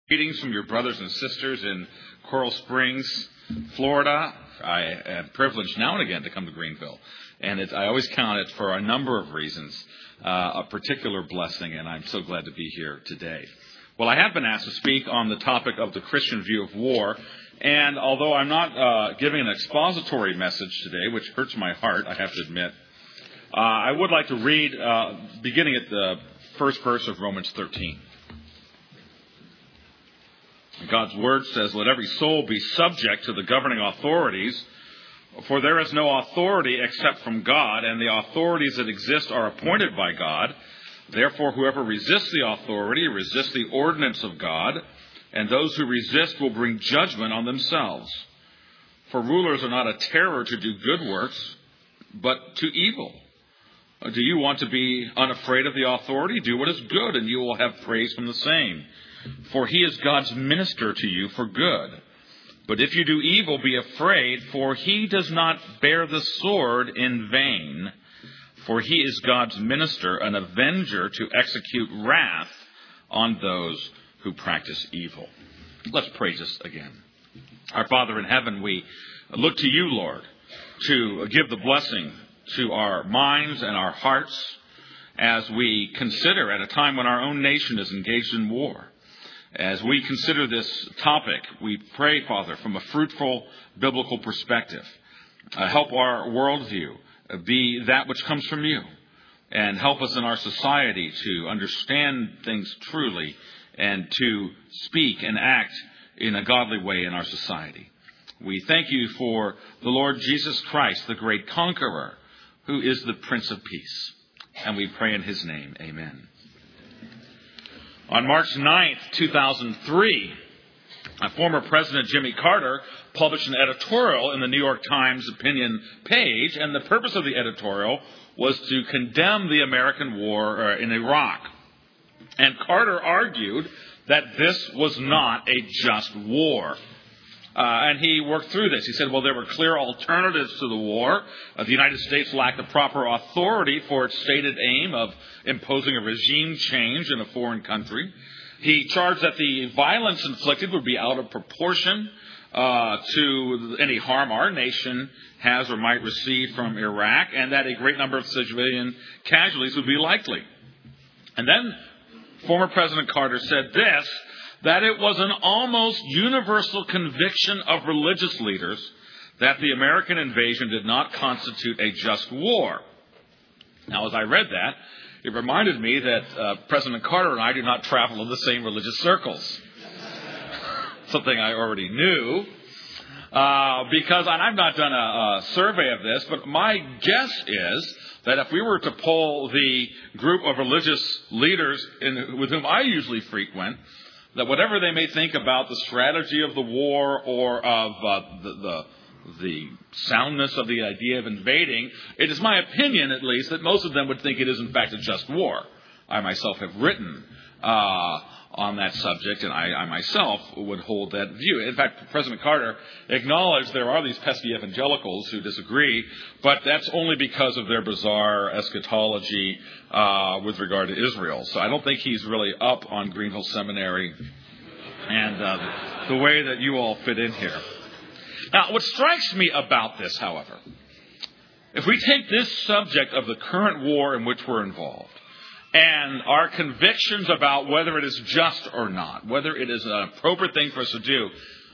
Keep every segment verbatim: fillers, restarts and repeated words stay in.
Greetings from your brothers and sisters in Coral Springs, Florida. I am privileged now and again to come to Greenville, and it's, I always count it for a number of reasons, uh, a particular blessing, and I'm so glad to be here today. Well, I have been asked to speak on the topic of the Christian view of war, and although I'm not uh, giving an expository message today, which hurts my heart, I have to admit, uh, I would like to read, uh, beginning at the first verse of Romans thirteen. God's word says, "Let every soul be subject to the governing authorities, for there is no authority except from God, and the authorities that exist are appointed by God. Therefore, whoever resists the authority resists the ordinance of God, and those who resist will bring judgment on themselves. For rulers are not a terror to do good works, but to evil. Do you want to be unafraid of the authority? Do what is good, and you will have praise from the same. For he is God's minister to you for good. But if you do evil, be afraid, for he does not bear the sword in vain. For he is God's minister, an avenger to execute wrath on those who practice evil." Let's pray this again. Our Father in heaven, we look to you, Lord, to give the blessing to our minds and our hearts as we consider at a time when our own nation is engaged in war. As we consider this topic, we pray, Father, from a fruitful biblical perspective. Uh, help our worldview be that which comes from you, and help us in our society to understand things truly and to speak and act in a godly way in our society. We thank you for the Lord Jesus Christ, the great conqueror, who is the Prince of Peace. And we pray in his name, amen. On March ninth, two thousand three, former President Jimmy Carter published an editorial in the New York Times opinion page, and the purpose of the editorial was to condemn the American war in Iraq. And Carter argued that this was not a just war. Uh, and he worked through this. He said, well, there were clear alternatives to the war. Uh, the United States lacked the proper authority for its stated aim of imposing a regime change in a foreign country. He charged that the violence inflicted would be out of proportion uh, to any harm our nation has or might receive from Iraq, and that a great number of civilian casualties would be likely. And then former President Carter said this, that it was an almost universal conviction of religious leaders that the American invasion did not constitute a just war. Now, as I read that, it reminded me that uh, President Carter and I do not travel in the same religious circles. Something I already knew. Uh, because, and I've not done a, a survey of this, but my guess is that if we were to poll the group of religious leaders in, with whom I usually frequent, that whatever they may think about the strategy of the war or of uh, the, the the soundness of the idea of invading, it is my opinion, at least, that most of them would think it is, in fact, a just war. I myself have written uh, on that subject, and I, I myself would hold that view. In fact, President Carter acknowledged there are these pesky evangelicals who disagree, but that's only because of their bizarre eschatology uh, with regard to Israel. So I don't think he's really up on Greenville Seminary and uh, the way that you all fit in here. Now, what strikes me about this, however, if we take this subject of the current war in which we're involved and our convictions about whether it is just or not, whether it is an appropriate thing for us to do,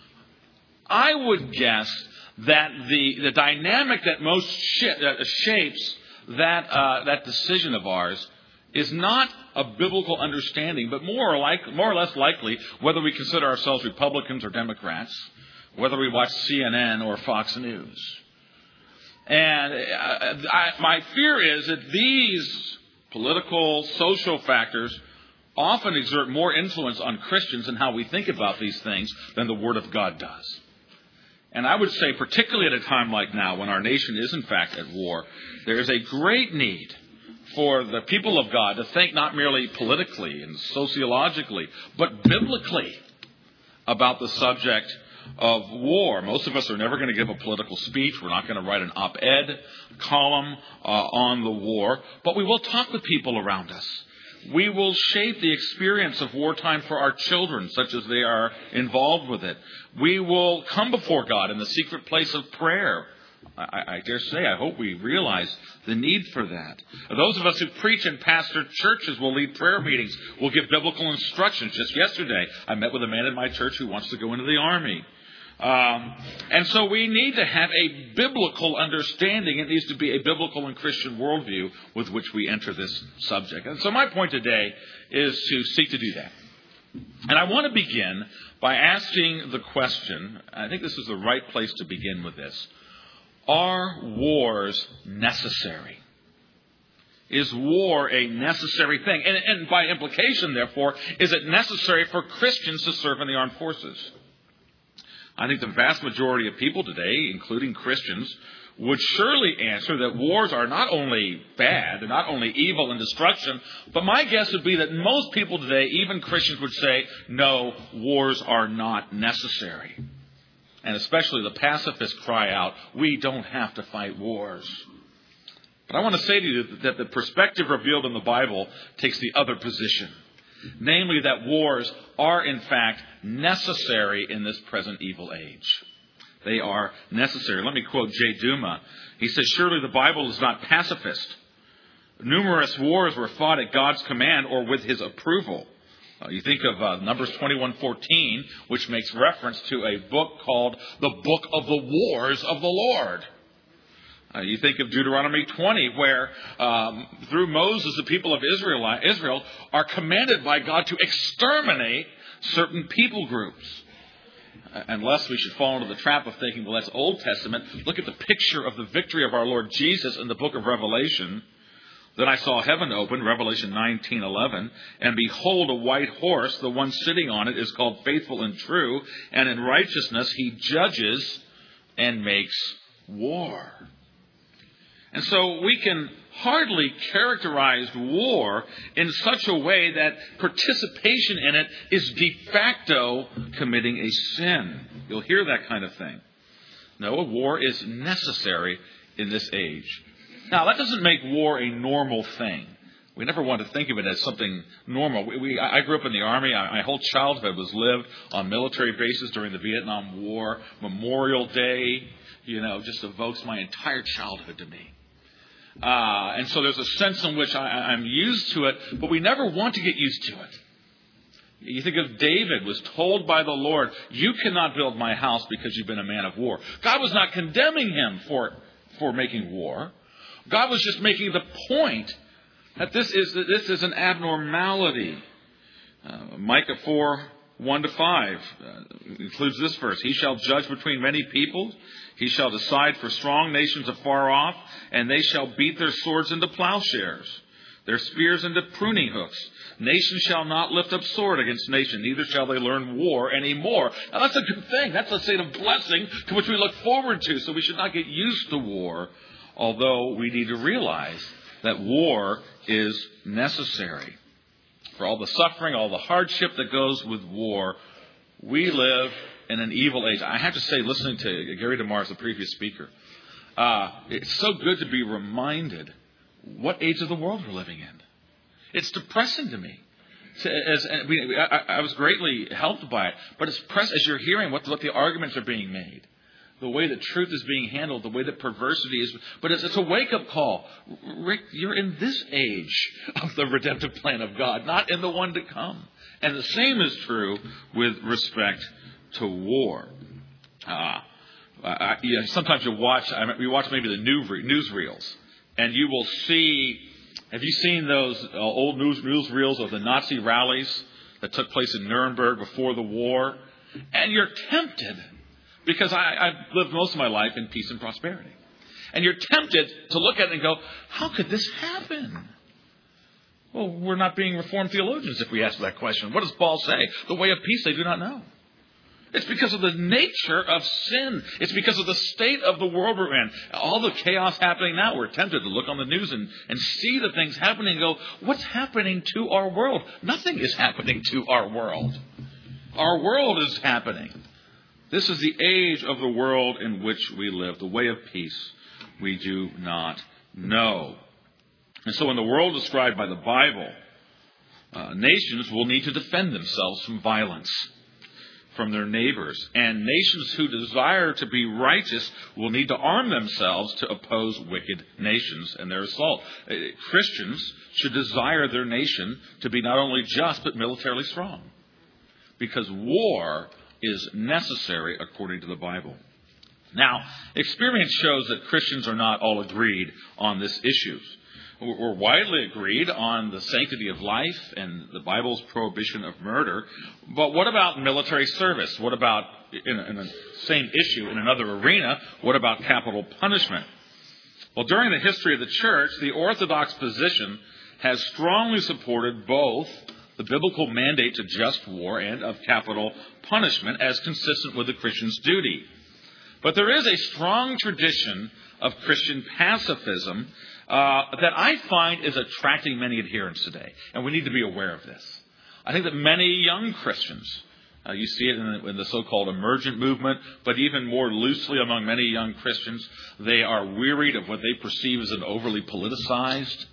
I would guess that the, the dynamic that most sh- that shapes that uh, that decision of ours is not a biblical understanding, but more or, like, more or less likely whether we consider ourselves Republicans or Democrats, whether we watch C N N or Fox News. And I, I, my fear is that these political, social factors often exert more influence on Christians and how we think about these things than the Word of God does. And I would say, particularly at a time like now, when our nation is in fact at war, there is a great need for the people of God to think not merely politically and sociologically, but biblically about the subject of war. Most of us are never going to give a political speech. We're not going to write an op-ed column uh, on the war, but we will talk with people around us. We will shape the experience of wartime for our children, such as they are involved with it. We will come before God in the secret place of prayer. I, I dare say, I hope we realize the need for that. Those of us who preach and pastor churches will lead prayer meetings, will give biblical instructions. Just yesterday, I met with a man in my church who wants to go into the army. Um, and so we need to have a biblical understanding. It needs to be a biblical and Christian worldview with which we enter this subject. And so my point today is to seek to do that. And I want to begin by asking the question, I think this is the right place to begin with this. Are wars necessary? Is war a necessary thing? And, and by implication, therefore, is it necessary for Christians to serve in the armed forces? I think the vast majority of people today, including Christians, would surely answer that wars are not only bad, they're not only evil and destruction, but my guess would be that most people today, even Christians, would say, no, wars are not necessary. And especially the pacifists cry out, we don't have to fight wars. But I want to say to you that the perspective revealed in the Bible takes the other position. Namely, that wars are, in fact, necessary in this present evil age. They are necessary. Let me quote Jay Duma. He says, surely the Bible is not pacifist. Numerous wars were fought at God's command or with his approval. Uh, you think of uh, Numbers twenty-one fourteen, which makes reference to a book called the Book of the Wars of the Lord. Uh, you think of Deuteronomy twenty, where um, through Moses, the people of Israel, Israel are commanded by God to exterminate certain people groups. Uh, unless we should fall into the trap of thinking, well, that's Old Testament. Look at the picture of the victory of our Lord Jesus in the book of Revelation. Then I saw heaven open, Revelation nineteen eleven, and behold, a white horse. The one sitting on it is called Faithful and True, and in righteousness he judges and makes war. And so we can hardly characterize war in such a way that participation in it is de facto committing a sin. You'll hear that kind of thing. No, a war is necessary in this age. Now, that doesn't make war a normal thing. We never want to think of it as something normal. We, we, I grew up in the Army. I, my whole childhood was lived on military bases during the Vietnam War. Memorial Day, you know, just evokes my entire childhood to me. Uh, and so there's a sense in which I, I'm used to it, but we never want to get used to it. You think of David was told by the Lord, you cannot build my house because you've been a man of war. God was not condemning him for, for making war. God was just making the point that this is this is an abnormality. Uh, Micah four, one to five uh, includes this verse. He shall judge between many peoples. He shall decide for strong nations afar off, and they shall beat their swords into plowshares, their spears into pruning hooks. Nation shall not lift up sword against nation, neither shall they learn war anymore. Now that's a good thing. That's a state of blessing to which we look forward to. So we should not get used to war, although we need to realize that war is necessary. For all the suffering, all the hardship that goes with war, we live in an evil age. I have to say, listening to Gary DeMars, the previous speaker, uh, it's so good to be reminded what age of the world we're living in. It's depressing to me. As, I, I was greatly helped by it, but it's press, as you're hearing what, what the arguments are being made, the way that truth is being handled, the way that perversity is. But it's, it's a wake-up call. Rick, you're in this age of the redemptive plan of God, not in the one to come. And the same is true with respect to war. Uh, I, you know, sometimes you watch, I mean, you watch maybe the newsreels, and you will see, have you seen those uh, old news, newsreels of the Nazi rallies that took place in Nuremberg before the war? And you're tempted, because I, I've lived most of my life in peace and prosperity. And you're tempted to look at it and go, how could this happen? Well, we're not being Reformed theologians if we ask that question. What does Paul say? The way of peace they do not know. It's because of the nature of sin. It's because of the state of the world we're in. All the chaos happening now, we're tempted to look on the news and, and see the things happening and go, what's happening to our world? Nothing is happening to our world. Our world is happening. This is the age of the world in which we live, the way of peace we do not know. And so in the world described by the Bible, Uh, nations will need to defend themselves from violence from their neighbors. And nations who desire to be righteous will need to arm themselves to oppose wicked nations and their assault. Uh, Christians should desire their nation to be not only just but militarily strong, because war is necessary according to the Bible. Now, experience shows that Christians are not all agreed on this issue. We're widely agreed on the sanctity of life and the Bible's prohibition of murder. But what about military service? What about, in, in the same issue, in another arena, what about capital punishment? Well, during the history of the church, the Orthodox position has strongly supported both the biblical mandate to just war and of capital punishment as consistent with the Christian's duty. But there is a strong tradition of Christian pacifism uh, that I find is attracting many adherents today. And we need to be aware of this. I think that many young Christians, uh, you see it in the, in the so-called emergent movement, but even more loosely among many young Christians, they are wearied of what they perceive as an overly politicized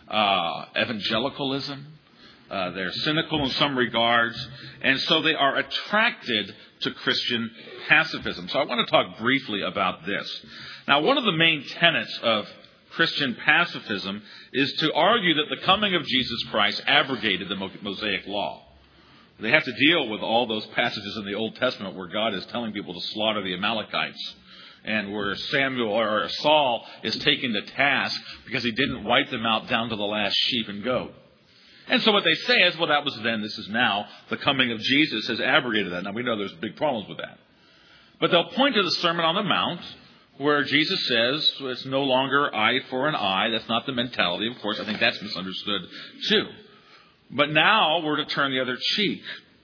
uh, evangelicalism. Uh, they're cynical in some regards, and so they are attracted to Christian pacifism. So I want to talk briefly about this. Now, one of the main tenets of Christian pacifism is to argue that the coming of Jesus Christ abrogated the Mosaic law. They have to deal with all those passages in the Old Testament where God is telling people to slaughter the Amalekites, and where Samuel or Saul is taken to task because he didn't wipe them out down to the last sheep and goat. And so what they say is, well, that was then, this is now. The coming of Jesus has abrogated that. Now, we know there's big problems with that. But they'll point to the Sermon on the Mount, where Jesus says, it's no longer eye for an eye. That's not the mentality. Of course, I think that's misunderstood, too. But now we're to turn the other cheek.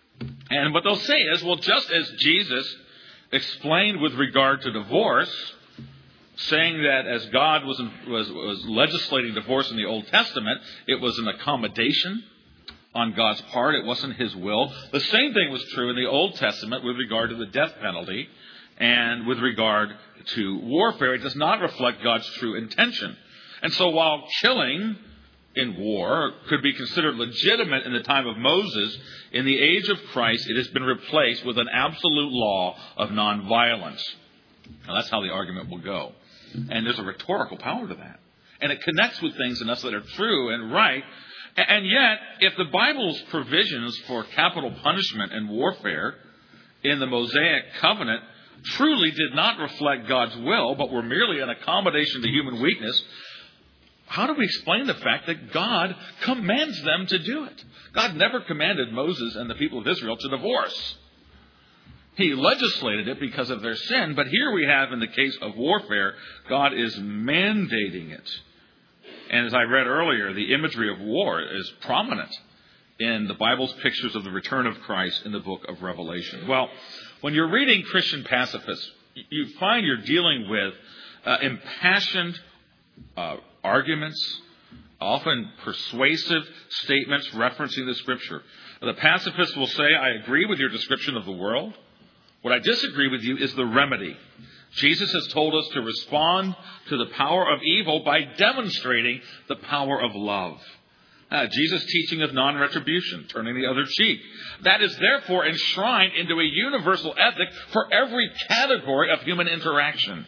And what they'll say is, well, just as Jesus explained with regard to divorce, saying that as God was, was was legislating divorce in the Old Testament, it was an accommodation on God's part. It wasn't His will. The same thing was true in the Old Testament with regard to the death penalty and with regard to warfare. It does not reflect God's true intention. And so while killing in war could be considered legitimate in the time of Moses, in the age of Christ, it has been replaced with an absolute law of nonviolence. Now, that's how the argument will go. And there's a rhetorical power to that. And it connects with things in us that are true and right. And yet, if the Bible's provisions for capital punishment and warfare in the Mosaic covenant truly did not reflect God's will, but were merely an accommodation to human weakness, how do we explain the fact that God commands them to do it? God never commanded Moses and the people of Israel to divorce. He legislated it because of their sin, but here we have, in the case of warfare, God is mandating it. And as I read earlier, the imagery of war is prominent in the Bible's pictures of the return of Christ in the book of Revelation. Well, when you're reading Christian pacifists, you find you're dealing with uh, impassioned uh, arguments, often persuasive statements referencing the Scripture. The pacifists will say, I agree with your description of the world. What I disagree with you is the remedy. Jesus has told us to respond to the power of evil by demonstrating the power of love. Uh, Jesus' teaching of non-retribution, turning the other cheek. That is therefore enshrined into a universal ethic for every category of human interaction.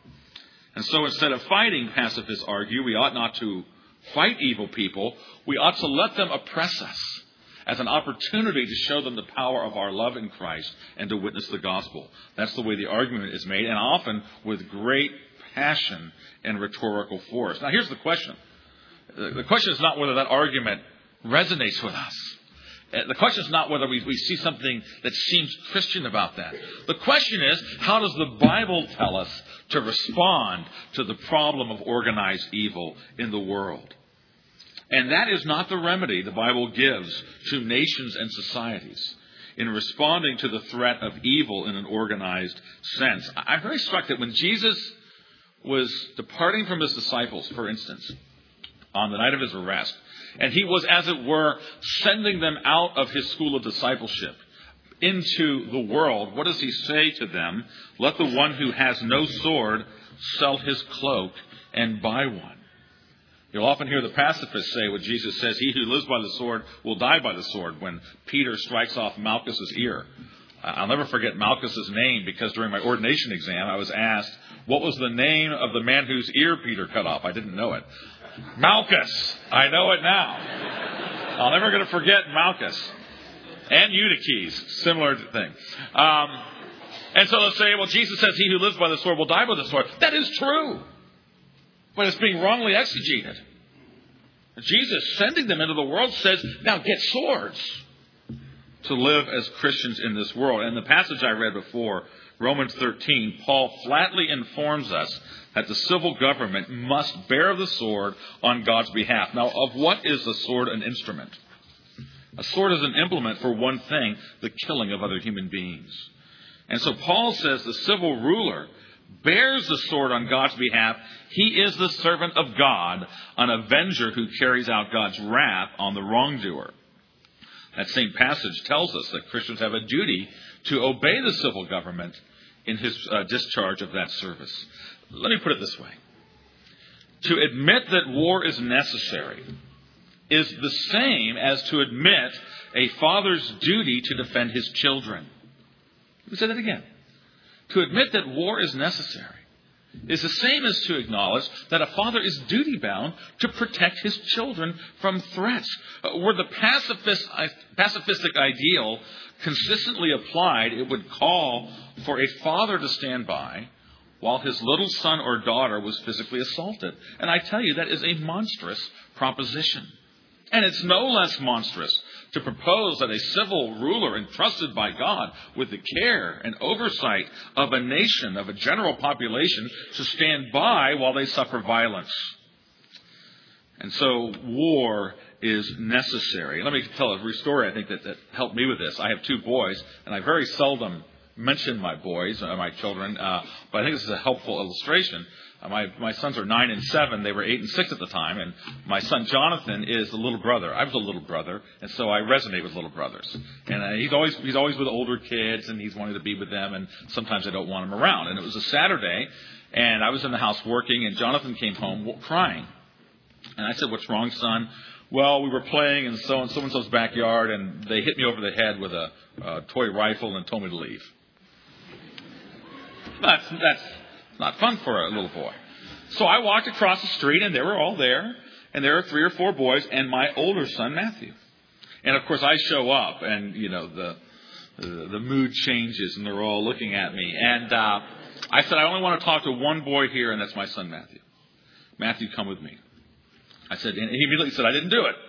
And so instead of fighting, pacifists argue, we ought not to fight evil people. We ought to let them oppress us as an opportunity to show them the power of our love in Christ and to witness the gospel. That's the way the argument is made, and often with great passion and rhetorical force. Now, here's the question. The question is not whether that argument resonates with us. The question is not whether we, we see something that seems Christian about that. The question is, how does the Bible tell us to respond to the problem of organized evil in the world? And that is not the remedy the Bible gives to nations and societies in responding to the threat of evil in an organized sense. I'm very struck that when Jesus was departing from His disciples, for instance, on the night of His arrest, and He was, as it were, sending them out of His school of discipleship into the world, what does He say to them? Let the one who has no sword sell his cloak and buy one. You'll often hear the pacifists say what Jesus says, he who lives by the sword will die by the sword, when Peter strikes off Malchus's ear. I'll never forget Malchus's name, because during my ordination exam I was asked, what was the name of the man whose ear Peter cut off? I didn't know it. Malchus. I know it now. I'm never going to forget Malchus. And Eutyches. Similar thing. Um, and so they'll say, well, Jesus says he who lives by the sword will die by the sword. That is true. But it's being wrongly exegeted. Jesus, sending them into the world, says, now get swords to live as Christians in this world. And the passage I read before, Romans thirteen, Paul flatly informs us that the civil government must bear the sword on God's behalf. Now, of what is the sword an instrument? A sword is an implement for one thing, the killing of other human beings. And so Paul says the civil ruler bears the sword on God's behalf. He is the servant of God, an avenger who carries out God's wrath on the wrongdoer. That same passage tells us that Christians have a duty to obey the civil government in his uh, discharge of that service. Let me put it this way. To admit that war is necessary is the same as to admit a father's duty to defend his children. Let me say that again. To admit that war is necessary is the same as to acknowledge that a father is duty-bound to protect his children from threats. Were the pacifist, pacifistic ideal consistently applied, it would call for a father to stand by while his little son or daughter was physically assaulted. And I tell you, that is a monstrous proposition. And it's no less monstrous to propose that a civil ruler entrusted by God with the care and oversight of a nation, of a general population, to stand by while they suffer violence. And so war is necessary. Let me tell a brief story, I think, that, that helped me with this. I have two boys, and I very seldom mention my boys, uh, my children, uh, but I think this is a helpful illustration. Uh, my my sons are nine and seven. They were eight and six at the time, and my son Jonathan is the little brother. I was a little brother, and so I resonate with little brothers. And uh, he's always he's always with older kids, and he's wanting to be with them. And sometimes I don't want him around. And it was a Saturday, and I was in the house working, and Jonathan came home crying. And I said, "What's wrong, son?" Well, we were playing in so and so and so's backyard, and they hit me over the head with a, a toy rifle and told me to leave. That's that's not fun for a little boy. So I walked across the street, and they were all there, and there were three or four boys, and my older son Matthew. And of course, I show up, and you know the the, the mood changes, and they're all looking at me. And uh, I said, I only want to talk to one boy here, and that's my son Matthew. Matthew, come with me. I said, and he immediately said, I didn't do it.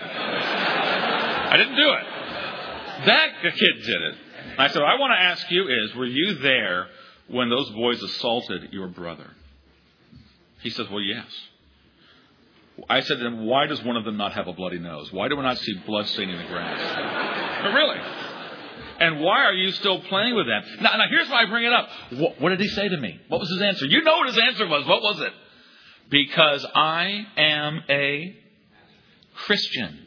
I didn't do it. That kid did it. And I said, what I want to ask you is, were you there when those boys assaulted your brother? He says, well, yes. I said to him, why does one of them not have a bloody nose? Why do we not see blood staining the grass? But really. And why are you still playing with them? Now, now here's why I bring it up. What, what did he say to me? What was his answer? You know what his answer was. What was it? Because I am a Christian.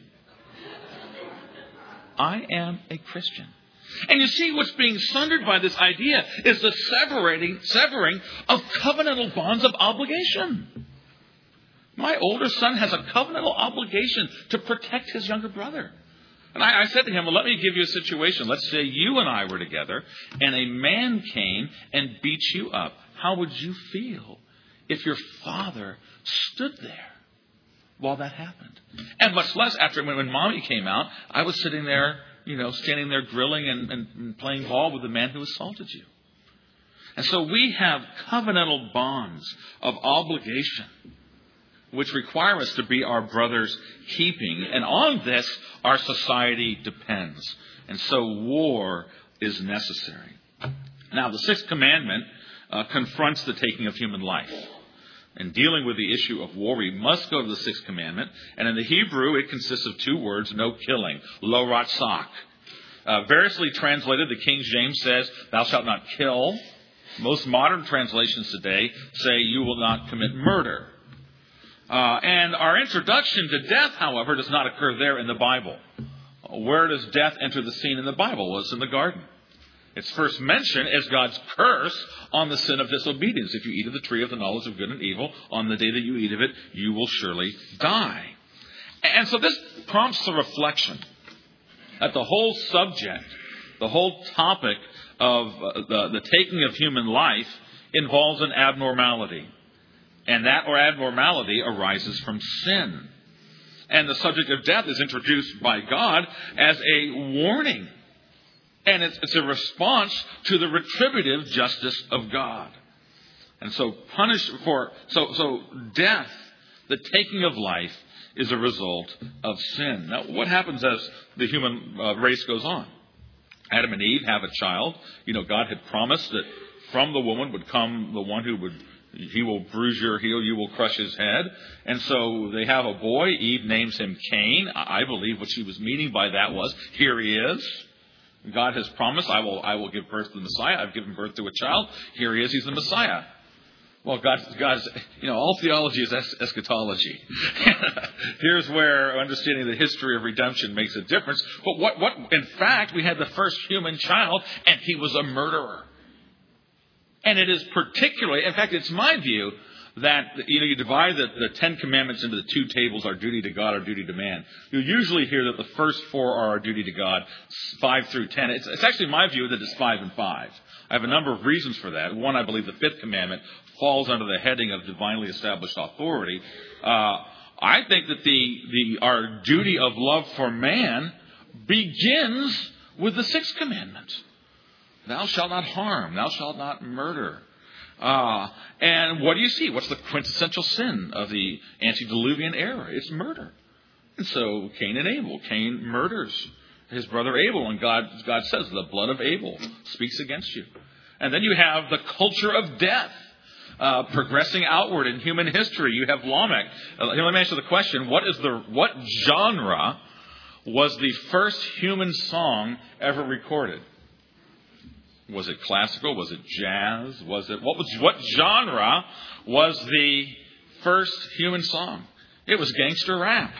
I am a Christian. And you see, what's being sundered by this idea is the severing, severing of covenantal bonds of obligation. My older son has a covenantal obligation to protect his younger brother. And I, I said to him, well, let me give you a situation. Let's say you and I were together, and a man came and beat you up. How would you feel if your father stood there while that happened? And much less after when, when mommy came out, I was sitting there, you know, standing there grilling and, and, and playing ball with the man who assaulted you. And so we have covenantal bonds of obligation which require us to be our brother's keeping. And on this, our society depends. And so war is necessary. Now, the sixth commandment uh, confronts the taking of human life. In dealing with the issue of war, we must go to the sixth commandment. And in the Hebrew, it consists of two words, no killing, lo ratzak. Uh, variously translated, the King James says, thou shalt not kill. Most modern translations today say, you will not commit murder. Uh, and our introduction to death, however, does not occur there in the Bible. Where does death enter the scene in the Bible? Well, it's in the garden. It's first mentioned as God's curse on the sin of disobedience. If you eat of the tree of the knowledge of good and evil, on the day that you eat of it, you will surely die. And so this prompts a reflection that the whole subject, the whole topic of uh, the, the taking of human life involves an abnormality. And that or abnormality arises from sin. And the subject of death is introduced by God as a warning. And it's, it's a response to the retributive justice of God. And so punish for so so death, the taking of life, is a result of sin. Now, what happens as the human uh, race goes on? Adam and Eve have a child. You know, God had promised that from the woman would come the one who would, he will bruise your heel, you will crush his head. And so they have a boy. Eve names him Cain. I believe what she was meaning by that was, here he is. God has promised, I will I will give birth to the Messiah. I've given birth to a child. Here he is. He's the Messiah. Well, God's, God's, you know, all theology is es- eschatology. Here's where understanding the history of redemption makes a difference. But what, what, in fact, we had the first human child, and he was a murderer. And it is particularly, in fact, it's my view that, you know, you divide the, the Ten Commandments into the two tables, our duty to God, our duty to man. You usually hear that the first four are our duty to God, five through ten. It's, it's actually my view that it's five and five. I have a number of reasons for that. One, I believe the fifth commandment falls under the heading of divinely established authority. Uh, I think that the, the our duty of love for man begins with the sixth commandment. Thou shalt not harm. Thou shalt not murder. Uh, and what do you see? What's the quintessential sin of the antediluvian era? It's murder. And so Cain and Abel. Cain murders his brother Abel, and God, God says, the blood of Abel speaks against you. And then you have the culture of death uh, progressing outward in human history. You have Lamech. Uh, let me answer the question: What is the what genre was the first human song ever recorded? Was it classical? Was it jazz? Was it what was what genre was the first human song? It was gangster rap.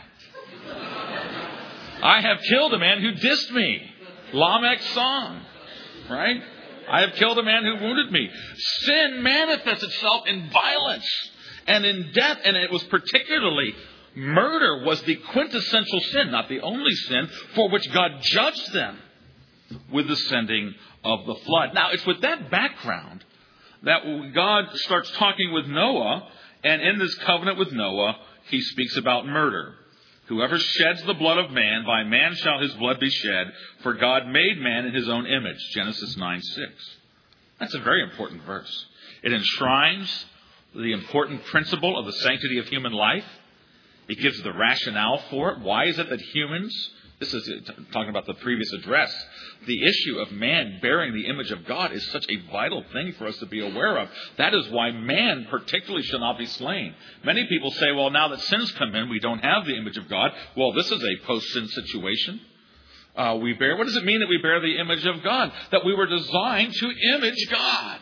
I have killed a man who dissed me. Lamech's song, right? I have killed a man who wounded me. Sin manifests itself in violence and in death, and it was particularly murder was the quintessential sin, not the only sin, for which God judged them with the sending of the flood. Now, it's with that background that God starts talking with Noah, and in this covenant with Noah, he speaks about murder. Whoever sheds the blood of man, by man shall his blood be shed, for God made man in his own image. Genesis nine six. That's a very important verse. It enshrines the important principle of the sanctity of human life. It gives the rationale for it. Why is it that humans, this is talking about the previous address, the issue of man bearing the image of God is such a vital thing for us to be aware of. That is why man particularly shall not be slain. Many people say, well, now that sin's come in, we don't have the image of God. Well, this is a post-sin situation. Uh, we bear. What does it mean that we bear the image of God? That we were designed to image God.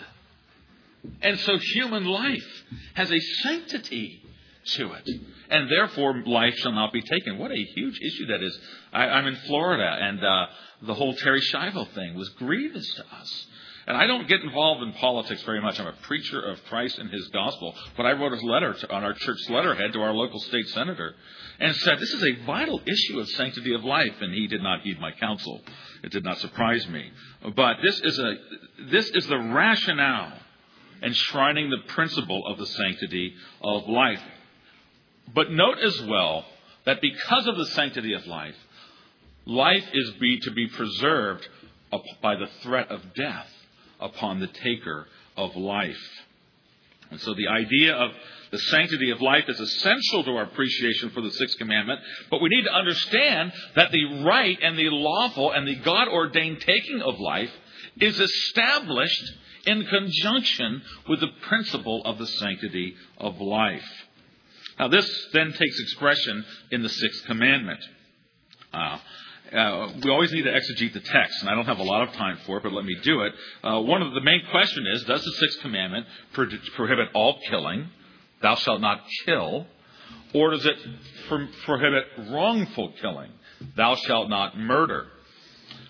And so human life has a sanctity to it. And therefore, life shall not be taken. What a huge issue that is. I, I'm in Florida, and uh, the whole Terry Schiavo thing was grievous to us. And I don't get involved in politics very much. I'm a preacher of Christ and his gospel. But I wrote a letter to, on our church letterhead to our local state senator and said, this is a vital issue of sanctity of life. And he did not heed my counsel. It did not surprise me. But this is a this is the rationale enshrining the principle of the sanctity of life. But note as well that because of the sanctity of life, life is be, to be preserved by the threat of death upon the taker of life. And so the idea of the sanctity of life is essential to our appreciation for the sixth commandment, but we need to understand that the right and the lawful and the God-ordained taking of life is established in conjunction with the principle of the sanctity of life. Now, this then takes expression in the sixth commandment. Uh, uh, we always need to exegete the text, and I don't have a lot of time for it, but let me do it. Uh, one of the main question is, does the sixth commandment pro- prohibit all killing, thou shalt not kill, or does it pro- prohibit wrongful killing, thou shalt not murder?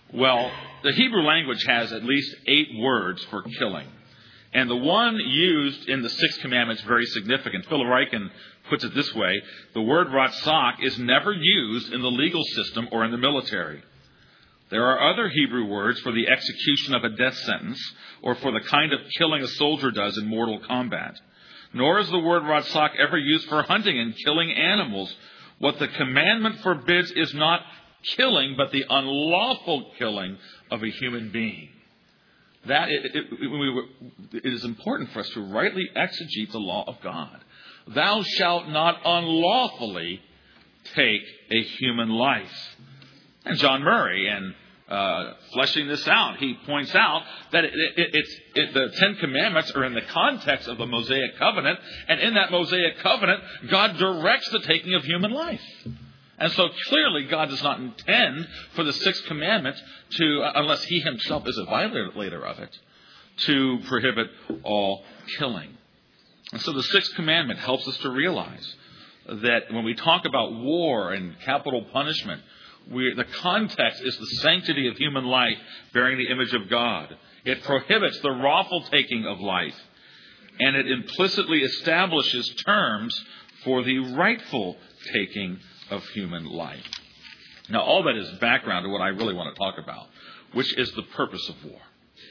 Well, the Hebrew language has at least eight words for killing. And the one used in the Sixth Commandment is very significant. Phil Ryken puts it this way: the word ratzak is never used in the legal system or in the military. There are other Hebrew words for the execution of a death sentence or for the kind of killing a soldier does in mortal combat. Nor is the word ratzak ever used for hunting and killing animals. What the commandment forbids is not killing, but the unlawful killing of a human being. That it, it, it, it is important for us to rightly exegete the law of God. Thou shalt not unlawfully take a human life. And John Murray, in uh, fleshing this out, he points out that it, it, it's it, the Ten Commandments are in the context of the Mosaic Covenant, and in that Mosaic Covenant, God directs the taking of human life. And so clearly God does not intend for the Sixth Commandment to, unless he himself is a violator of it, to prohibit all killing. And so the Sixth Commandment helps us to realize that when we talk about war and capital punishment, we, the context is the sanctity of human life bearing the image of God. It prohibits the wrongful taking of life, and it implicitly establishes terms for the rightful taking of human life. Now, all that is background to what I really want to talk about, which is the purpose of war.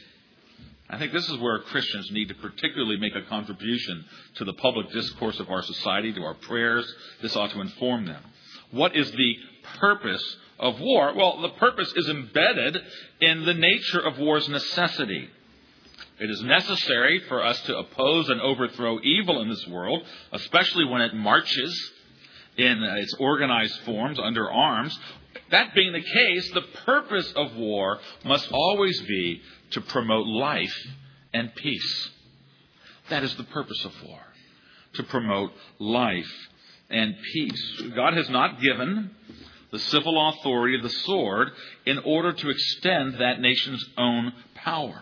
I think this is where Christians need to particularly make a contribution to the public discourse of our society, to our prayers. This ought to inform them. What is the purpose of war? Well, the purpose is embedded in the nature of war's necessity. It is necessary for us to oppose and overthrow evil in this world, especially when it marches in its organized forms under arms. That being the case, the purpose of war must always be to promote life and peace. That is the purpose of war, to promote life and peace. God has not given the civil authority of the sword in order to extend that nation's own power,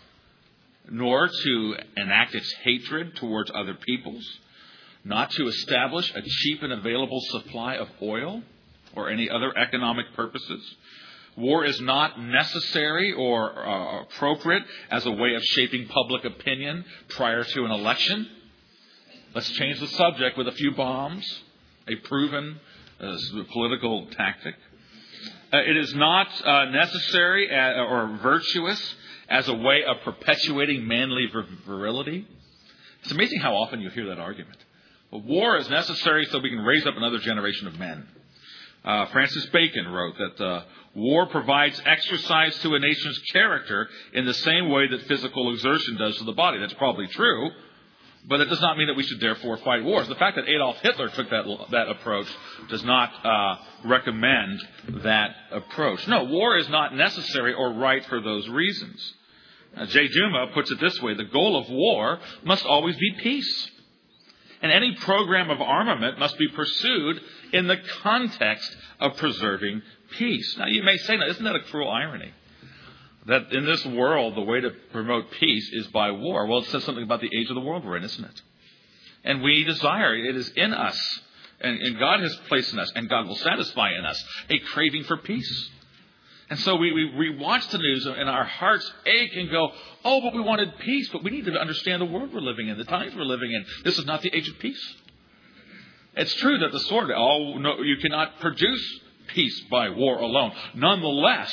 nor to enact its hatred towards other peoples, not to establish a cheap and available supply of oil or any other economic purposes. War is not necessary or uh, appropriate as a way of shaping public opinion prior to an election. Let's change the subject with a few bombs, a proven uh, political tactic. Uh, it is not uh, necessary uh, or virtuous as a way of perpetuating manly vir- virility. It's amazing how often you hear that argument. Well, war is necessary so we can raise up another generation of men. Uh, Francis Bacon wrote that uh, war provides exercise to a nation's character in the same way that physical exertion does to the body. That's probably true, but it does not mean that we should therefore fight wars. The fact that Adolf Hitler took that that approach does not uh, recommend that approach. No, war is not necessary or right for those reasons. Uh, J. Duma puts it this way: the goal of war must always be peace. And any program of armament must be pursued in the context of preserving peace. Now, you may say, now, isn't that a cruel irony? That in this world, the way to promote peace is by war. Well, it says something about the age of the world we're in, isn't it? And we desire, it is in us, and, and God has placed in us, and God will satisfy in us, a craving for peace. And so we, we, we watch the news and our hearts ache and go, oh, but we wanted peace. But we need to understand the world we're living in, the times we're living in. This is not the age of peace. It's true that the sword, oh, no, you cannot produce peace by war alone. Nonetheless,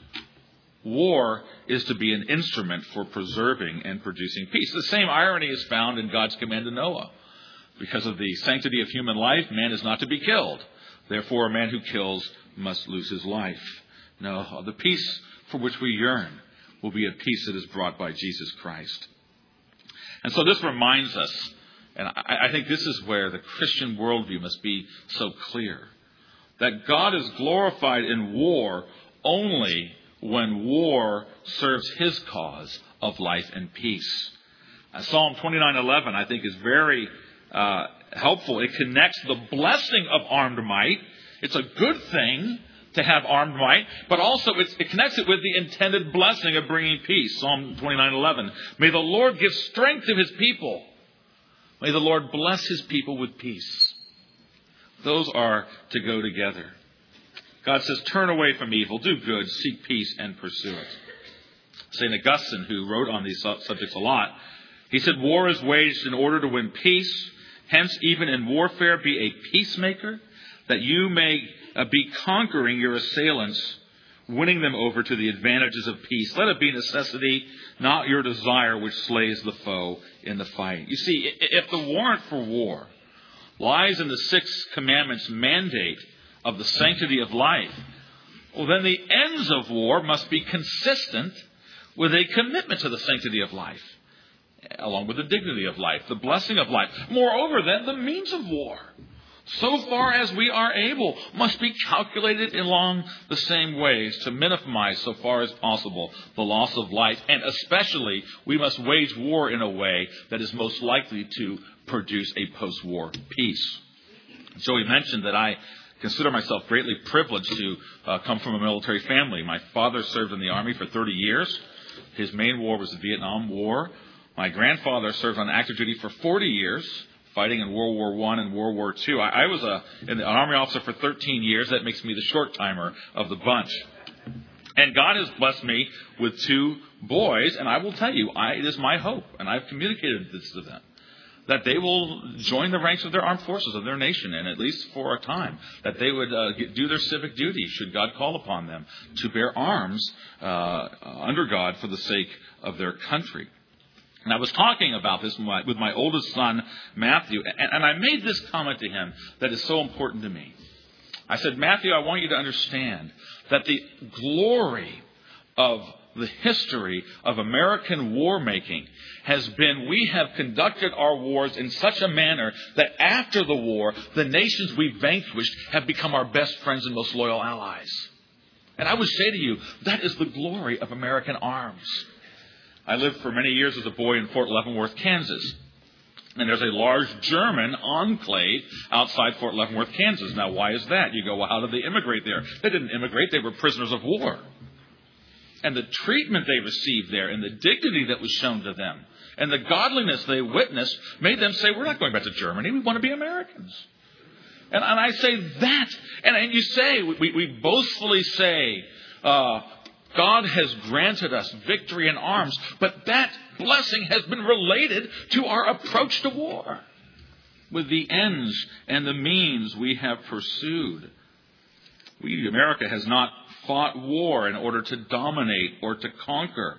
war is to be an instrument for preserving and producing peace. The same irony is found in God's command to Noah. Because of the sanctity of human life, man is not to be killed. Therefore, a man who kills must lose his life. No, the peace for which we yearn will be a peace that is brought by Jesus Christ. And so this reminds us, and I, I think this is where the Christian worldview must be so clear, that God is glorified in war only when war serves his cause of life and peace. Uh, Psalm twenty-nine eleven, I think, is very uh, helpful. It connects the blessing of armed might. It's a good thing to have armed might, but also it's, it connects it with the intended blessing of bringing peace. Psalm twenty-nine eleven. May the Lord give strength to his people. May the Lord bless his people with peace. Those are to go together. God says, turn away from evil, do good, seek peace, and pursue it. Saint Augustine, who wrote on these subjects a lot, he said, war is waged in order to win peace. Hence, even in warfare, be a peacemaker, that you may uh, be conquering your assailants, winning them over to the advantages of peace. Let it be necessity, not your desire, which slays the foe in the fight. You see, if the warrant for war lies in the Sixth Commandment's mandate of the sanctity of life, well, then the ends of war must be consistent with a commitment to the sanctity of life, along with the dignity of life, the blessing of life. Moreover, then, the means of war, so far as we are able, must be calculated along the same ways to minimize, so far as possible, the loss of life. And especially, we must wage war in a way that is most likely to produce a post-war peace. Joey mentioned that I consider myself greatly privileged to uh, come from a military family. My father served in the Army for thirty years. His main war was the Vietnam War. My grandfather served on active duty for forty years, fighting in World War One and World War Two. I, I was a, an Army officer for thirteen years. That makes me the short timer of the bunch. And God has blessed me with two boys, and I will tell you, I, it is my hope, and I've communicated this to them, that they will join the ranks of their armed forces of their nation, and at least for a time, that they would uh, get, do their civic duty, should God call upon them, to bear arms uh, under God for the sake of their country. And I was talking about this with my, with my oldest son, Matthew, and, and I made this comment to him that is so important to me. I said, Matthew, I want you to understand that the glory of the history of American war making has been we have conducted our wars in such a manner that after the war, the nations we vanquished have become our best friends and most loyal allies. And I would say to you, that is the glory of American arms. I lived for many years as a boy in Fort Leavenworth, Kansas. And there's a large German enclave outside Fort Leavenworth, Kansas. Now, why is that? You go, well, how did they immigrate there? They didn't immigrate. They were prisoners of war. And the treatment they received there and the dignity that was shown to them and the godliness they witnessed made them say, we're not going back to Germany. We want to be Americans. And, and I say that. And, and you say, we, we boastfully say, uh, God has granted us victory in arms, but that blessing has been related to our approach to war with the ends and the means we have pursued. We, America, has not fought war in order to dominate or to conquer,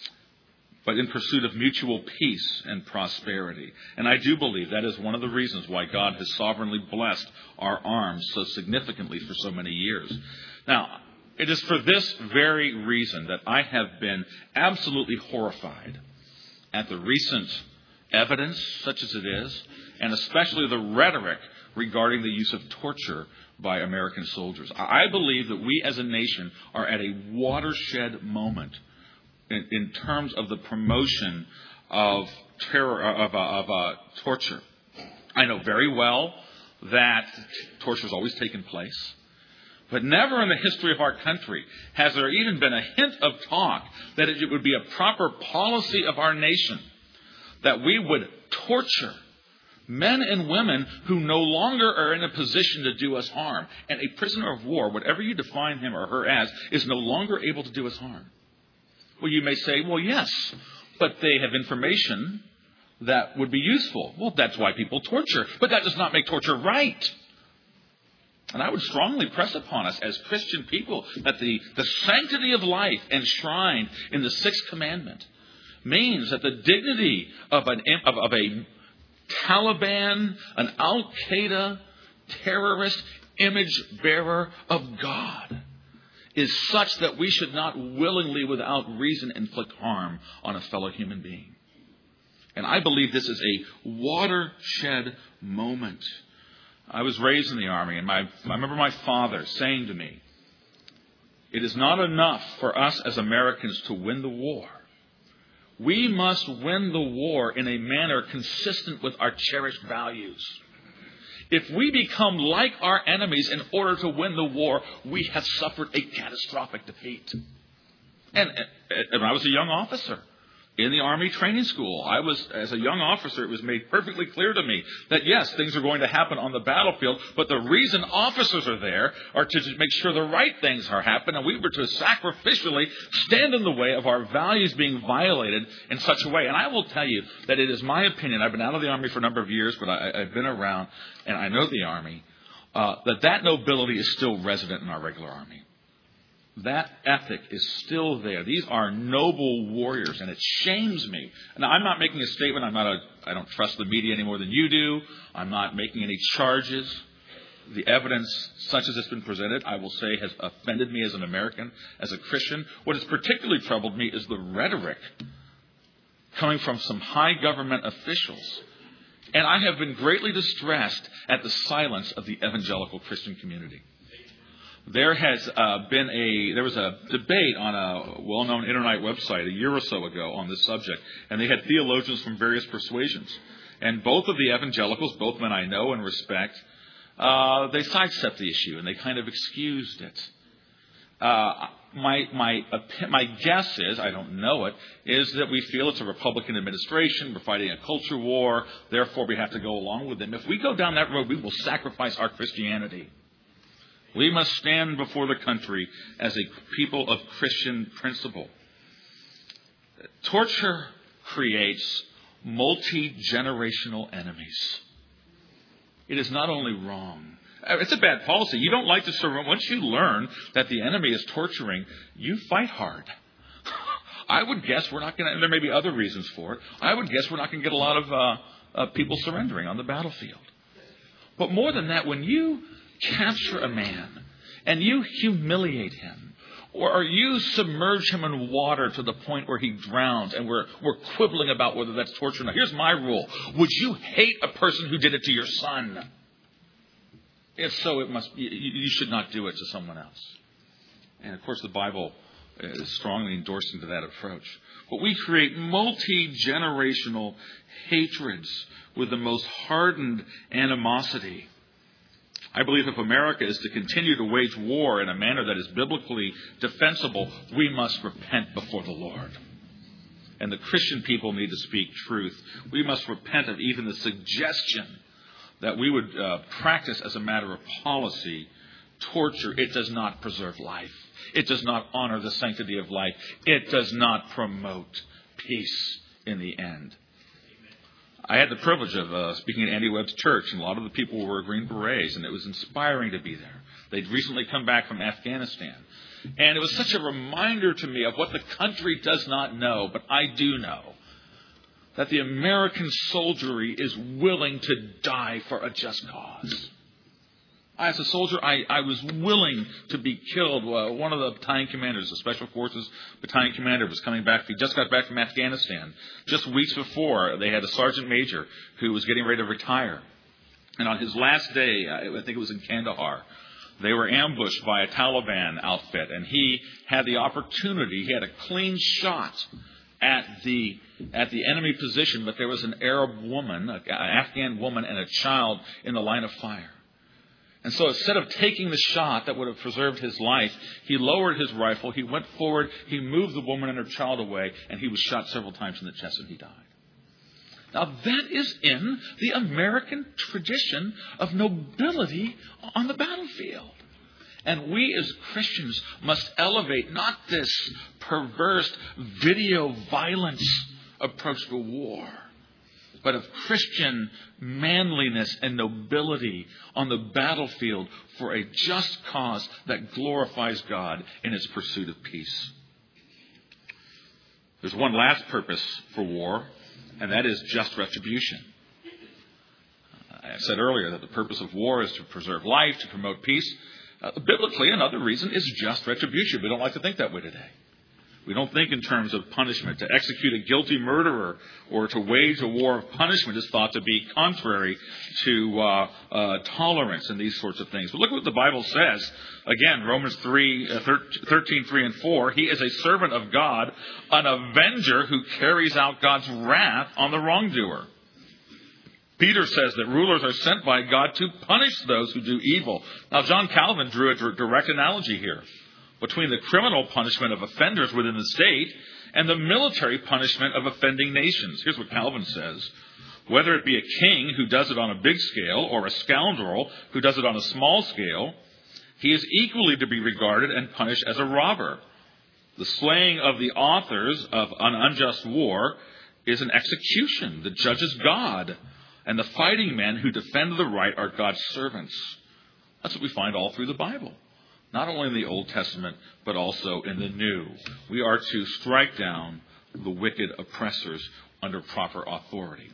but in pursuit of mutual peace and prosperity. And I do believe that is one of the reasons why God has sovereignly blessed our arms so significantly for so many years. Now, it is for this very reason that I have been absolutely horrified at the recent evidence, such as it is, and especially the rhetoric regarding the use of torture by American soldiers. I believe that we as a nation are at a watershed moment in, in terms of the promotion of terror, of, of uh, torture. I know very well that torture has always taken place. But never in the history of our country has there even been a hint of talk that it would be a proper policy of our nation that we would torture men and women who no longer are in a position to do us harm. And a prisoner of war, whatever you define him or her as, is no longer able to do us harm. Well, you may say, well, yes, but they have information that would be useful. Well, that's why people torture. But that does not make torture right. And I would strongly press upon us as Christian people that the, the sanctity of life enshrined in the Sixth Commandment means that the dignity of, an, of, of a Taliban, an Al-Qaeda terrorist image bearer of God is such that we should not willingly, without reason, inflict harm on a fellow human being. And I believe this is a watershed moment. I was raised in the Army, and my, I remember my father saying to me, it is not enough for us as Americans to win the war. We must win the war in a manner consistent with our cherished values. If we become like our enemies in order to win the war, we have suffered a catastrophic defeat. And, and I was a young officer in the Army training school. I was, as a young officer, it was made perfectly clear to me that, yes, things are going to happen on the battlefield, but the reason officers are there are to make sure the right things are happening, and we were to sacrificially stand in the way of our values being violated in such a way. And I will tell you that it is my opinion, I've been out of the Army for a number of years, but I, I've been around, and I know the Army, uh, that that nobility is still resident in our regular Army. That ethic is still there. These are noble warriors, and it shames me. Now, I'm not making a statement. I'm not a, I don't trust the media any more than you do. I'm not making any charges. The evidence, such as it's been presented, I will say, has offended me as an American, as a Christian. What has particularly troubled me is the rhetoric coming from some high government officials. And I have been greatly distressed at the silence of the evangelical Christian community. There has uh, been a, there was a debate on a well-known internet website a year or so ago on this subject, and they had theologians from various persuasions. And both of the evangelicals, both men I know and respect, uh, they sidestepped the issue and they kind of excused it. Uh, my, my, my guess is, I don't know it, is that we feel it's a Republican administration, we're fighting a culture war, therefore we have to go along with them. If we go down that road, we will sacrifice our Christianity. We must stand before the country as a people of Christian principle. Torture creates multi-generational enemies. It is not only wrong. It's a bad policy. You don't like to serve. Once you learn that the enemy is torturing, you fight hard. I would guess we're not going to, there may be other reasons for it. I would guess we're not going to get a lot of uh, uh, people surrendering on the battlefield. But more than that, when you capture a man and you humiliate him, or you submerge him in water to the point where he drowns, and we're we're quibbling about whether that's torture or not. Here's my rule. Would you hate a person who did it to your son? If so, it must you, you should not do it to someone else. And of course the Bible is strongly endorsing to that approach. But we create multi-generational hatreds with the most hardened animosity. I believe if America is to continue to wage war in a manner that is biblically defensible, we must repent before the Lord. And the Christian people need to speak truth. We must repent of even the suggestion that we would uh, practice as a matter of policy torture. It does not preserve life. It does not honor the sanctity of life. It does not promote peace in the end. I had the privilege of uh, speaking at Andy Webb's church, and a lot of the people were Green Berets, and it was inspiring to be there. They'd recently come back from Afghanistan. And it was such a reminder to me of what the country does not know, but I do know, that the American soldiery is willing to die for a just cause. As a soldier, I, I was willing to be killed. Uh, one of the battalion commanders, the Special Forces battalion commander, was coming back. He just got back from Afghanistan. Just weeks before, they had a sergeant major who was getting ready to retire. And on his last day, I think it was in Kandahar, they were ambushed by a Taliban outfit. And he had the opportunity, he had a clean shot at the at the enemy position, but there was an Arab woman, an Afghan woman, and a child in the line of fire. And so instead of taking the shot that would have preserved his life, he lowered his rifle, he went forward, he moved the woman and her child away, and he was shot several times in the chest and he died. Now that is in the American tradition of nobility on the battlefield. And we as Christians must elevate not this perverse video violence approach to war, but of Christian manliness and nobility on the battlefield for a just cause that glorifies God in its pursuit of peace. There's one last purpose for war, and that is just retribution. I said earlier that the purpose of war is to preserve life, to promote peace. Uh, biblically, another reason is just retribution. We don't like to think that way today. We don't think in terms of punishment. To execute a guilty murderer or to wage a war of punishment is thought to be contrary to uh, uh, tolerance and these sorts of things. But look what the Bible says. Again, Romans three, uh, thirteen, three and four. He is a servant of God, an avenger who carries out God's wrath on the wrongdoer. Peter says that rulers are sent by God to punish those who do evil. Now, John Calvin drew a direct analogy here between the criminal punishment of offenders within the state and the military punishment of offending nations. Here's what Calvin says. Whether it be a king who does it on a big scale or a scoundrel who does it on a small scale, he is equally to be regarded and punished as a robber. The slaying of the authors of an unjust war is an execution that judges God, and the fighting men who defend the right are God's servants. That's what we find all through the Bible. Not only in the Old Testament, but also in the New. We are to strike down the wicked oppressors under proper authority.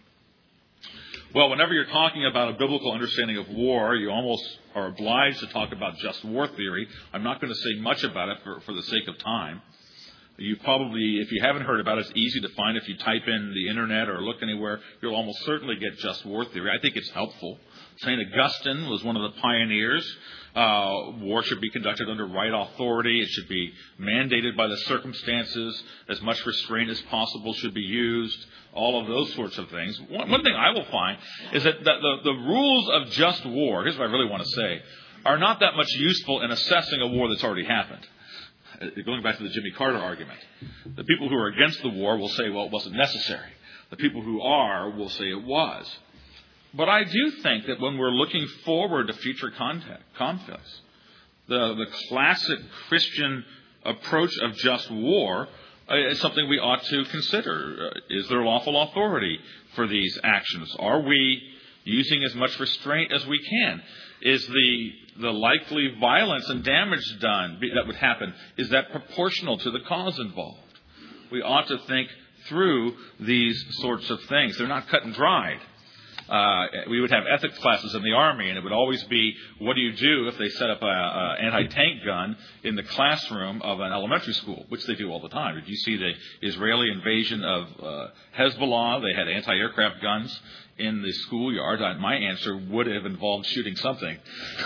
Well, whenever you're talking about a biblical understanding of war, you almost are obliged to talk about just war theory. I'm not going to say much about it for, for the sake of time. You probably, if you haven't heard about it, it's easy to find. If you type in the internet or look anywhere, you'll almost certainly get just war theory. I think it's helpful. Saint Augustine was one of the pioneers. Uh, war should be conducted under right authority. It should be mandated by the circumstances. As much restraint as possible should be used. All of those sorts of things. One, one thing I will find is that the, the, the rules of just war, here's what I really want to say, are not that much useful in assessing a war that's already happened. Going back to the Jimmy Carter argument, the people who are against the war will say, well, it wasn't necessary. The people who are will say it was. But I do think that when we're looking forward to future contact, conflicts, the, the classic Christian approach of just war is something we ought to consider. Is there lawful authority for these actions? Are we using as much restraint as we can? Is the the likely violence and damage done that would happen, is that proportional to the cause involved? We ought to think through these sorts of things. They're not cut and dried. Uh, we would have ethics classes in the Army, and it would always be, what do you do if they set up an anti-tank gun in the classroom of an elementary school, which they do all the time. Did you see the Israeli invasion of uh, Hezbollah? They had anti-aircraft guns in the schoolyard. My answer would have involved shooting something.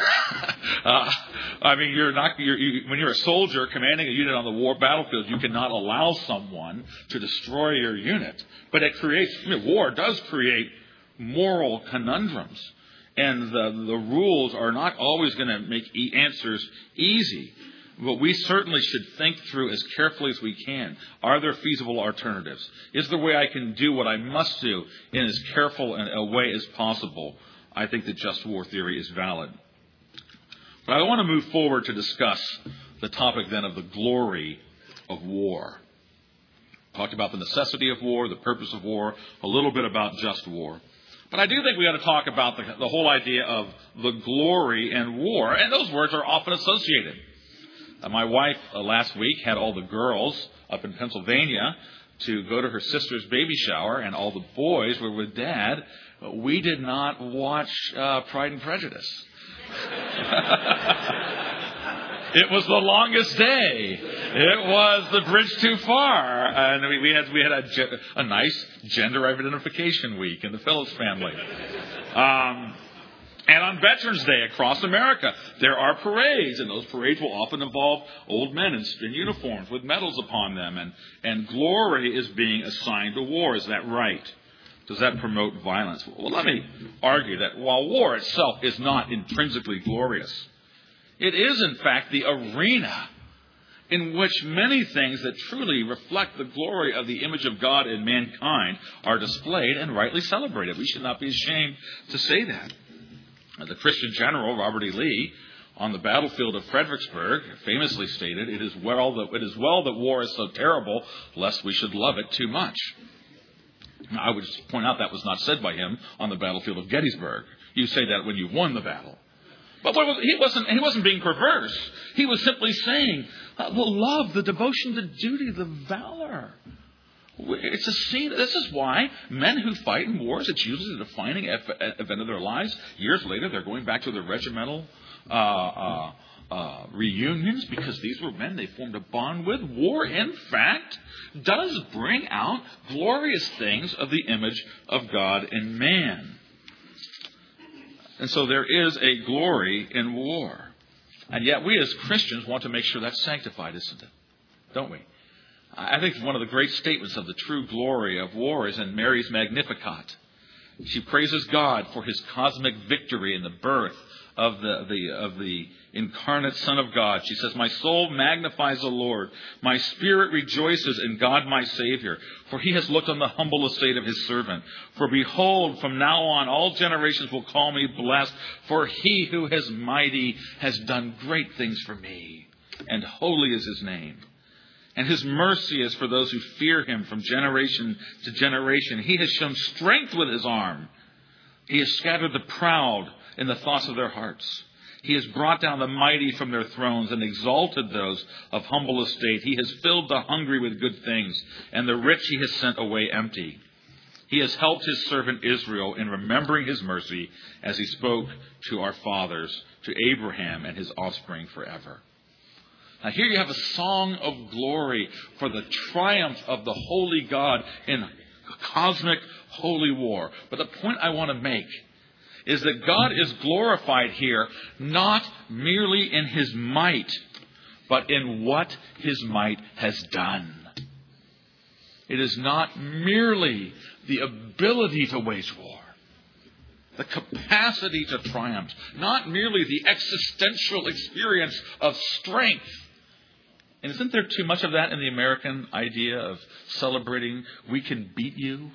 uh, I mean, you're not you're, you, when you're a soldier commanding a unit on the war battlefield, you cannot allow someone to destroy your unit. But it creates, I mean, war does create moral conundrums, and the the rules are not always going to make e- answers easy. But we certainly should think through as carefully as we can. Are there feasible alternatives? Is there a way I can do what I must do in as careful a way as possible? I think that just war theory is valid. But I want to move forward to discuss the topic then of the glory of war. Talked about the necessity of war, the purpose of war, a little bit about just war. But I do think we ought to talk about the, the whole idea of the glory in war. And those words are often associated. Uh, my wife uh, last week had all the girls up in Pennsylvania to go to her sister's baby shower, and all the boys were with Dad. We did not watch uh, Pride and Prejudice. It was the longest day. It was the bridge too far, and we, we had we had a, a nice gender identification week in the Phillips family. Um, and on Veterans Day across America, there are parades, and those parades will often involve old men in, in uniforms with medals upon them, and and glory is being assigned to war. Is that right? Does that promote violence? Well, let me argue that while war itself is not intrinsically glorious, it is, in fact, the arena in which many things that truly reflect the glory of the image of God in mankind are displayed and rightly celebrated. We should not be ashamed to say that. The Christian general, Robert E. Lee, on the battlefield of Fredericksburg, famously stated, "It is well that, it is well that war is so terrible, lest we should love it too much." Now, I would just point out that was not said by him on the battlefield of Gettysburg. You say that when you won the battle. But he wasn't, he wasn't being perverse. He was simply saying, uh, the love, the devotion, the duty, the valor. It's a scene. This is why men who fight in wars, it's usually the defining event of their lives. Years later, they're going back to their regimental uh, uh, uh, reunions because these were men they formed a bond with. War, in fact, does bring out glorious things of the image of God in man. And so there is a glory in war. And yet we as Christians want to make sure that's sanctified, isn't it? Don't we? I think one of the great statements of the true glory of war is in Mary's Magnificat. She praises God for his cosmic victory in the birth of the, the, of the incarnate Son of God. She says, my soul magnifies the Lord. My spirit rejoices in God my Savior, for he has looked on the humble estate of his servant. For behold, from now on all generations will call me blessed, for he who is mighty has done great things for me, and holy is his name. And his mercy is for those who fear him from generation to generation. He has shown strength with his arm. He has scattered the proud in the thoughts of their hearts. He has brought down the mighty from their thrones and exalted those of humble estate. He has filled the hungry with good things, and the rich he has sent away empty. He has helped his servant Israel in remembering his mercy as he spoke to our fathers, to Abraham and his offspring forever. Now here you have a song of glory for the triumph of the holy God in cosmic holy war. But the point I want to make is that God is glorified here not merely in his might, but in what his might has done. It is not merely the ability to wage war, the capacity to triumph, not merely the existential experience of strength. And isn't there too much of that in the American idea of celebrating, we can beat you?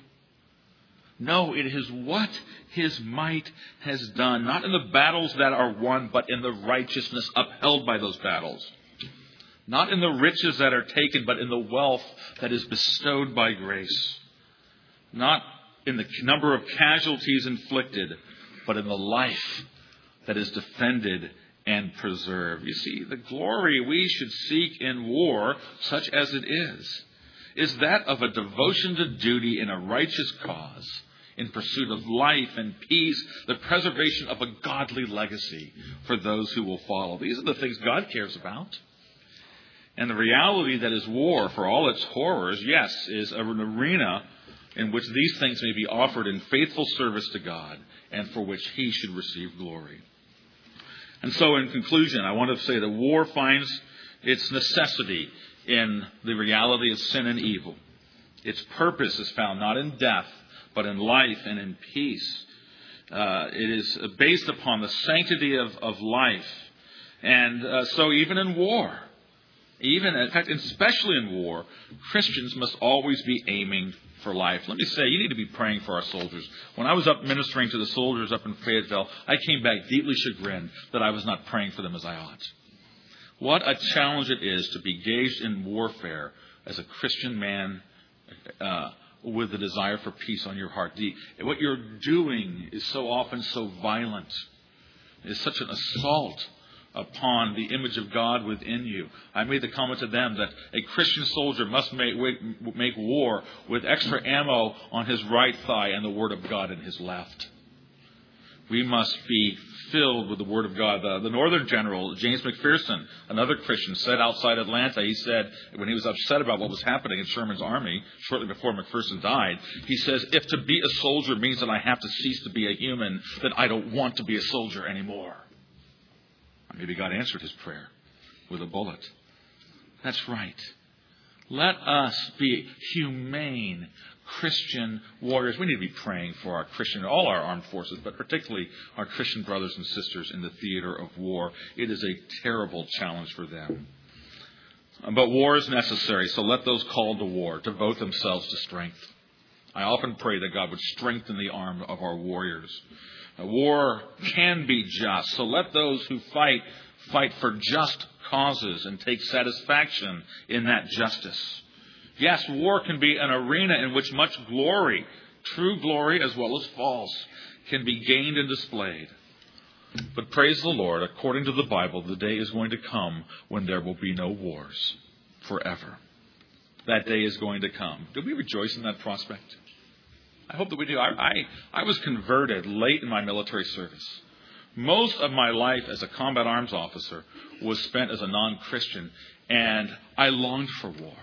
No, it is what his might has done, not in the battles that are won, but in the righteousness upheld by those battles. Not in the riches that are taken, but in the wealth that is bestowed by grace. Not in the number of casualties inflicted, but in the life that is defended and preserved. You see, the glory we should seek in war, such as it is, is that of a devotion to duty in a righteous cause, in pursuit of life and peace, the preservation of a godly legacy for those who will follow. These are the things God cares about. And the reality that is war, for all its horrors, yes, is an arena in which these things may be offered in faithful service to God and for which he should receive glory. And so in conclusion, I want to say that war finds its necessity in the reality of sin and evil. Its purpose is found not in death, but in life and in peace. Uh, it is based upon the sanctity of, of life. And uh, so even in war, even, in fact, especially in war, Christians must always be aiming for life. Let me say, you need to be praying for our soldiers. When I was up ministering to the soldiers up in Fayetteville, I came back deeply chagrined that I was not praying for them as I ought. What a challenge it is to be engaged in warfare as a Christian man uh, with a desire for peace on your heart. The, what you're doing is so often so violent. It's such an assault upon the image of God within you. I made the comment to them that a Christian soldier must make, make war with extra ammo on his right thigh and the Word of God in his left. We must be filled with the Word of God. The, the Northern General, James McPherson, another Christian, said outside Atlanta, he said, when he was upset about what was happening in Sherman's army, shortly before McPherson died, he says, if to be a soldier means that I have to cease to be a human, then I don't want to be a soldier anymore. Maybe God answered his prayer with a bullet. That's right. Let us be humane Christian warriors. We need to be praying for our Christian, all our armed forces, but particularly our Christian brothers and sisters in the theater of war. It is a terrible challenge for them. But war is necessary, so let those called to war devote themselves to strength. I often pray that God would strengthen the arm of our warriors. War can be just, so let those who fight, fight for just causes and take satisfaction in that justice. Yes, war can be an arena in which much glory, true glory as well as false, can be gained and displayed. But praise the Lord, according to the Bible, the day is going to come when there will be no wars forever. That day is going to come. Do we rejoice in that prospect? I hope that we do. I, I, I was converted late in my military service. Most of my life as a combat arms officer was spent as a non-Christian, and I longed for war.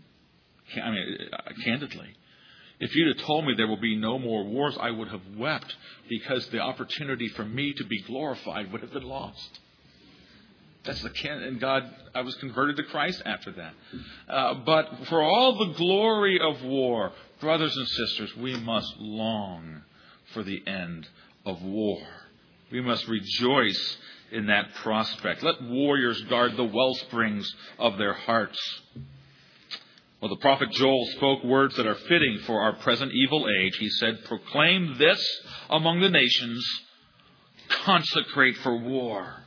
I mean, candidly. If you'd have told me there will be no more wars, I would have wept because the opportunity for me to be glorified would have been lost. That's the and God. I was converted to Christ after that. Uh, but for all the glory of war, brothers and sisters, we must long for the end of war. We must rejoice in that prospect. Let warriors guard the wellsprings of their hearts. Well, the prophet Joel spoke words that are fitting for our present evil age. He said, "Proclaim this among the nations, consecrate for war.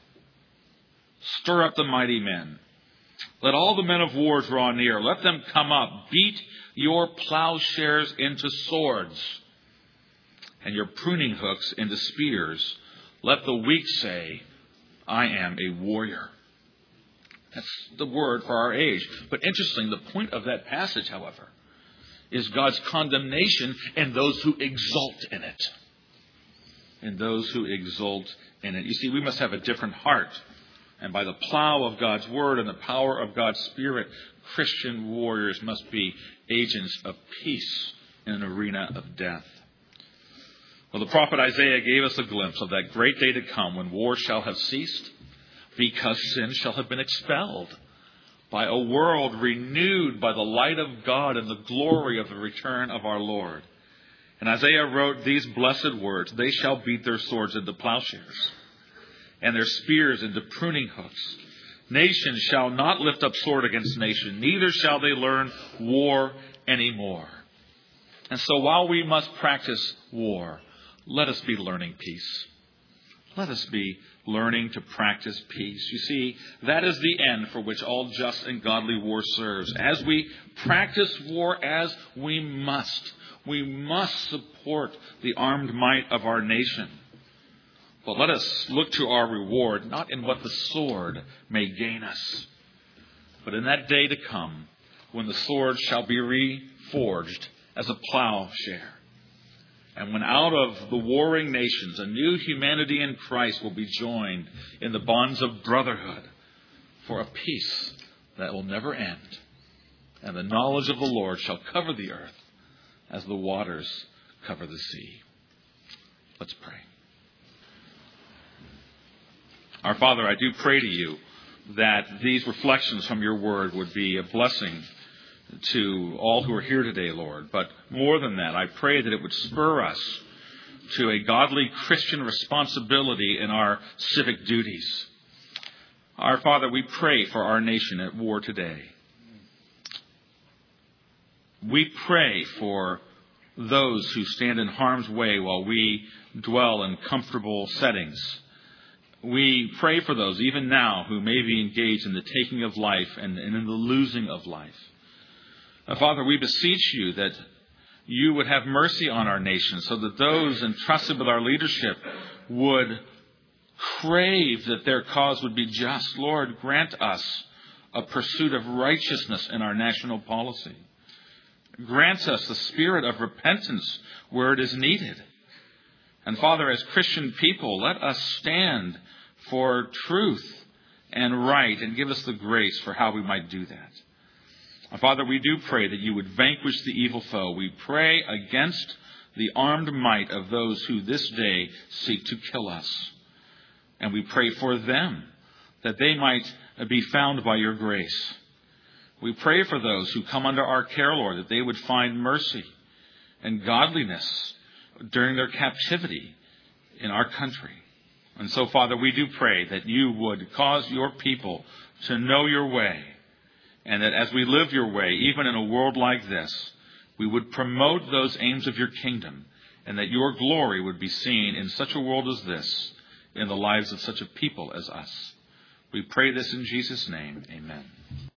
Stir up the mighty men. Let all the men of war draw near. Let them come up. Beat your plowshares into swords and your pruning hooks into spears. Let the weak say, I am a warrior." That's the word for our age. But interesting, the point of that passage, however, is God's condemnation and those who exult in it. And those who exult in it. You see, we must have a different heart. And by the plow of God's word and the power of God's Spirit, Christian warriors must be agents of peace in an arena of death. Well, the prophet Isaiah gave us a glimpse of that great day to come when war shall have ceased, because sin shall have been expelled, by a world renewed by the light of God and the glory of the return of our Lord. And Isaiah wrote these blessed words, "They shall beat their swords into plowshares, and their spears into pruning hooks. Nation shall not lift up sword against nation, neither shall they learn war anymore." And so while we must practice war, let us be learning peace. Let us be learning to practice peace. You see, that is the end for which all just and godly war serves. As we practice war as we must, we must support the armed might of our nation. But let us look to our reward, not in what the sword may gain us, but in that day to come when the sword shall be reforged as a plowshare. And when out of the warring nations, a new humanity in Christ will be joined in the bonds of brotherhood for a peace that will never end. And the knowledge of the Lord shall cover the earth as the waters cover the sea. Let's pray. Our Father, I do pray to you that these reflections from your word would be a blessing to all who are here today, Lord. But more than that, I pray that it would spur us to a godly Christian responsibility in our civic duties. Our Father, we pray for our nation at war today. We pray for those who stand in harm's way while we dwell in comfortable settings. We pray for those, even now, who may be engaged in the taking of life and in the losing of life. Uh, Father, we beseech you that you would have mercy on our nation so that those entrusted with our leadership would crave that their cause would be just. Lord, grant us a pursuit of righteousness in our national policy. Grant us the spirit of repentance where it is needed. And Father, as Christian people, let us stand for truth and right and give us the grace for how we might do that. Father, we do pray that you would vanquish the evil foe. We pray against the armed might of those who this day seek to kill us. And we pray for them, that they might be found by your grace. We pray for those who come under our care, Lord, that they would find mercy and godliness during their captivity in our country. And so, Father, we do pray that you would cause your people to know your way, and that as we live your way, even in a world like this, we would promote those aims of your kingdom, and that your glory would be seen in such a world as this, in the lives of such a people as us. We pray this in Jesus' name. Amen.